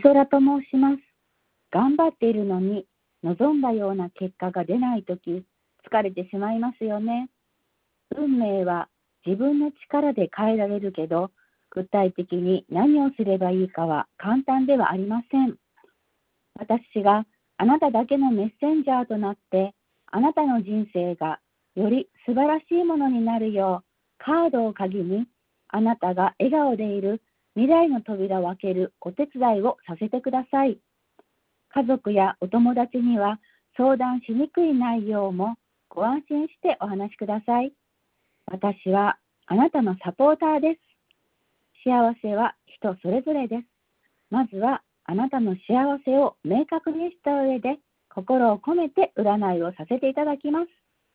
空と申します。頑張っているのに望んだような結果が出ないとき、疲れてしまいますよね。運命は自分の力で変えられるけど、具体的に何をすればいいかは簡単ではありません。私があなただけのメッセンジャーとなって、あなたの人生がより素晴らしいものになるよう、カードを鍵に、あなたが笑顔でいる未来の扉を開けるお手伝いをさせてください。家族やお友達には相談しにくい内容もご安心してお話しください。私はあなたのサポーターです。幸せは人それぞれです。まずはあなたの幸せを明確にした上で、心を込めて占いをさせていただきます。